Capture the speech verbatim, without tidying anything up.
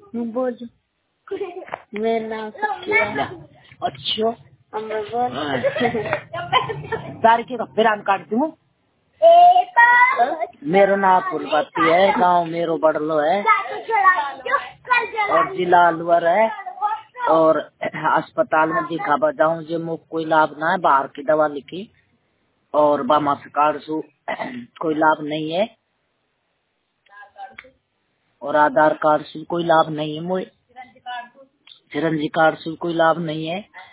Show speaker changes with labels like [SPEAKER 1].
[SPEAKER 1] बोल मेरा नाम सत्या।
[SPEAKER 2] अच्छा
[SPEAKER 1] बोल
[SPEAKER 2] तार के विराम काट दूं। मेरो नाम फुलपति है, गांव मेरो बड़लो है और जिला अलवर है और अस्पताल में दिखा बजाऊं जो मुझे कोई लाभ ना है, बाहर की दवा लिखी और बामा कार्ड से कोई लाभ नहीं है और आधार कार्ड से कोई लाभ नहीं है, मुझे चिरंजी कार्ड से कोई लाभ नहीं है।